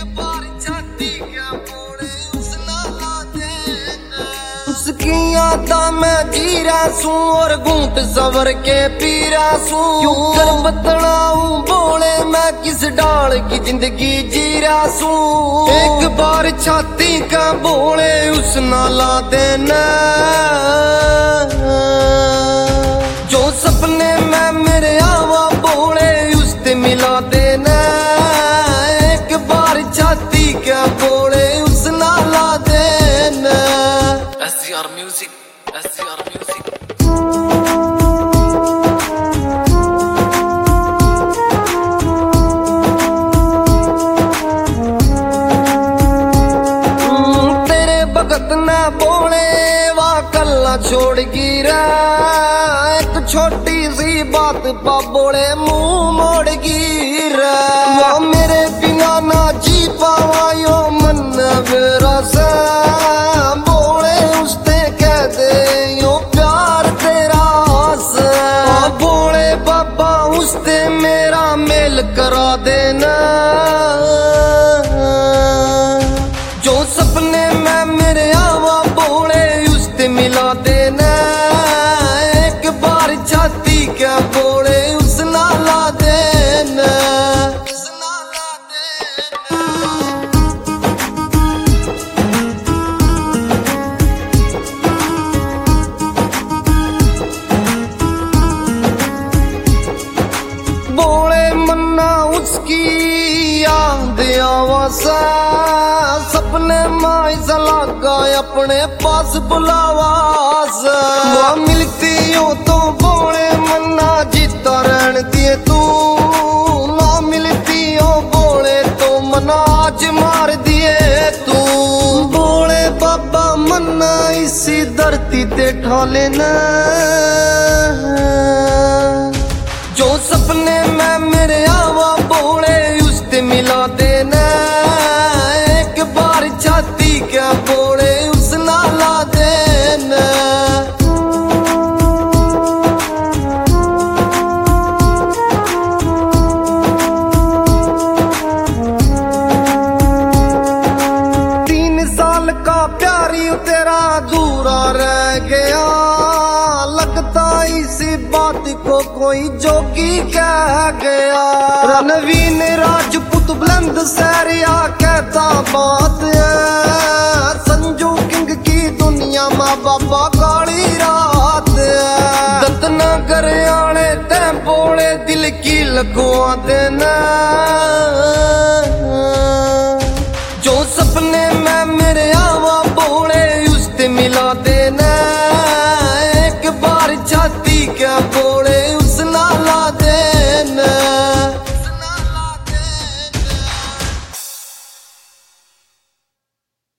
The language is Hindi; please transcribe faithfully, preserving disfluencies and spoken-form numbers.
बार छाती क्या बोले उस नाला देना। उसकी यादा मैं जी रहा सूं और घूंट सवर के पी रहा सूं। क्यों कर बतलाऊं बोले मैं किस डाल की जिंदगी जी रहा सूं। एक बार छाती का बोले उस नाला देना। जो सपने में मेरे आवा बोले उससे मिला देना। एक बार छाती क्या बोले उस नाला देना। S C R Music, S C R Music। तेरे भगत न बोले वाह कल्ला छोड़ गिरा। एक छोटी सी बात पा बोले मुंह मोड़ गिरा। वाह मेरे बिना ना जी पावा यो मन मेरा सा। बोले उसते कह दे यो प्यार तेरा सा। बोले बाबा उसते मेरा मेल करा देना। जो सपने में मेरे आवा बोले उससे मिला देना। एक बार छाती क्या बोले उस नाला देना। उस नाला देना। बोले मन्ना उसकी याद आवासा। सपने माई सलागा अपने पास बुलावास। वो मिलती हो तो बोले मन्ना जीता रहन दिए तू। ना मिलती हो बोले तो मना आज मार दिए तू। बोले बाबा मन्ना इसी धरती ते ठा लेना। जो सपने में मेरे आवा बोले उससे मिला देना। एक बार छाती क्या बोले उस नाला देना। तीन साल का प्यारी तेरा अधूरा रह गया। लगता इसी बात को कोई जोगी कह गया। रणवीर राजपूत बुलंद सैरिया कहता बात है। संजू किंग की दुनिया माँ बाबा काली रात है। दतना कर आने ते बोले दिल की लगवा देना। जो सपने में मेरे